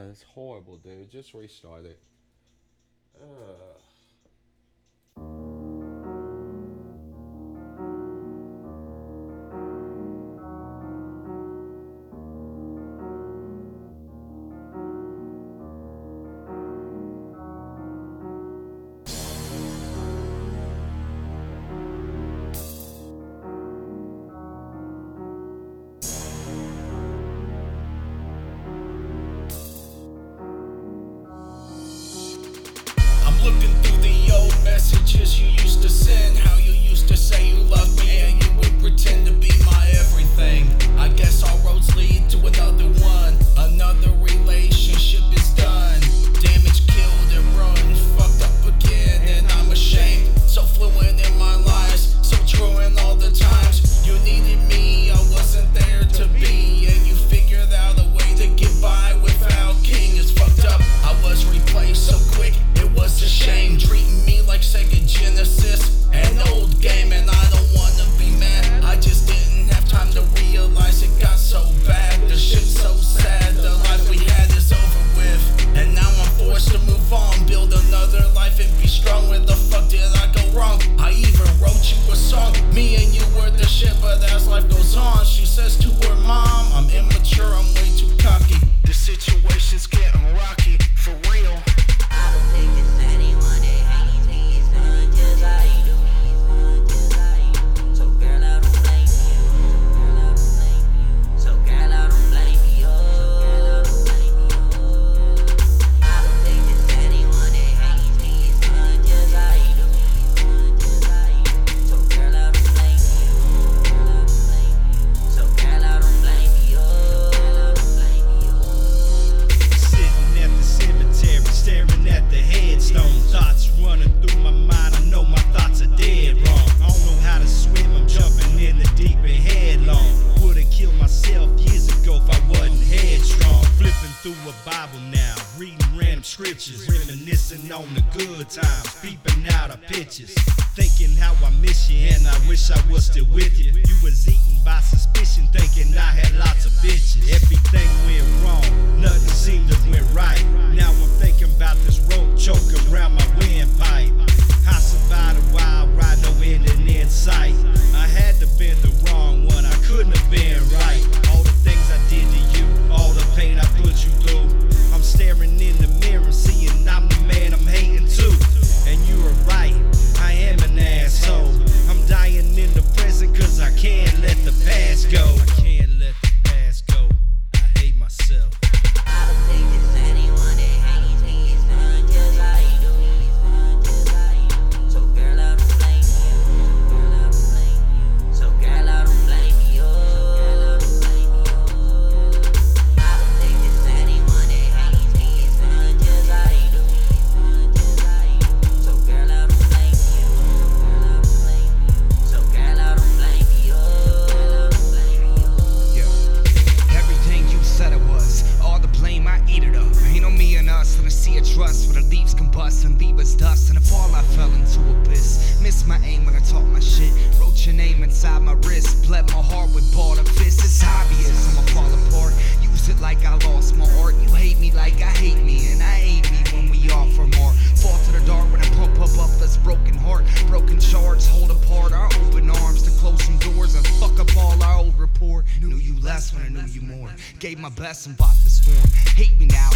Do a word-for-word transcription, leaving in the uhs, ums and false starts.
it's horrible, dude. Just restart it. Ugh. Looking through the old messages you used to send, how you used to say you loved me and you would pretend to be my everything. I guess all roads lead to another one. Another relationship is done. Damaged, killed, and ruined. Fucked up again and I'm ashamed. So fluent in my lies, so true in all the times you needed me, I wasn't there to be. And you figured out a way to get by without King. It's fucked up, I was replaced so quick. It was a shame, treating me like Sega Genesis, an old game, and I don't wanna be mad. I just didn't have time to realize it got so bad. The shit's so sad, the life we had is over with, and now I'm forced to move on, build another life and be strong. Where the fuck did I go wrong? I even wrote you a song, me and you were the shit, but as life goes on, she says to her mom, I'm immature, I'm way too cocky. The situation's getting rocky, for real. I don't think it's anyone that hates me. It's done just how you do. It's done just how you do. So girl, I don't blame you. Girl, I don't blame you. So girl, I don't blame you. Girl, I don't blame you. I don't think it's anyone that hates me. It's done just how you do. It's done just how you do. So girl, I don't blame you. Girl, I don't blame you. So girl, I don't blame you. Girl, I don't blame you. Sitting at the cemetery, staring at the headstone. Thoughts running through my mind, I know my thoughts are dead wrong. I don't know how to swim, I'm jumping in the deep end headlong. Would've killed myself years ago if I wasn't headstrong. Flipping through a Bible now, reading random scriptures, reminiscing on the good times, peeping out of pictures, thinking how I miss you and I wish I was still with you. You was eaten by suspicion, thinking I had lots of bitches. Everything went wrong, nothing seemed to went right. Now I'm thinking about this rope choking around my windpipe. I survived a wild ride, no ending in sight. I had to been the wrong one, I couldn't have been right. All the things I did to you, all the pain I put you through. I'm staring in the mirror, seeing I'm the man I'm hating too. And you were right, I am an asshole. I'm dying in the present cause I can't let the past go. I can't let the past go, I hate myself. I don't think it's anyone that hates me. It's done just how you do. It's done just how you do. So girl, I don't blame you. Girl, I don't blame you. So girl, I don't blame you. Girl, I don't blame you. I don't think it's anyone that hates me. It's done just how you do. It's done just how you do. So girl, I don't blame you. Girl, I don't blame you. So girl, I don't blame you. Girl, I don't blame you. Yeah. Everything you said it was, all the blame I eat it up. Ain't no me and us in a sea of trust where the leaves combust and leave us dust. And if all I fell into abyss, missed my aim when I talk my shit. Wrote your name inside my wrist, bled my heart with ball and fist. It's obvious I'ma fall apart. Use it like I lost my art. You hate me like I hate me, and I hate me when we offer more. Fall to the dark when I pump up up this broken heart. Broken charts hold apart our open arms to close some doors and fuck up all our old rapport. Knew you less when I knew you more. Gave my best and bought the storm. Hate me now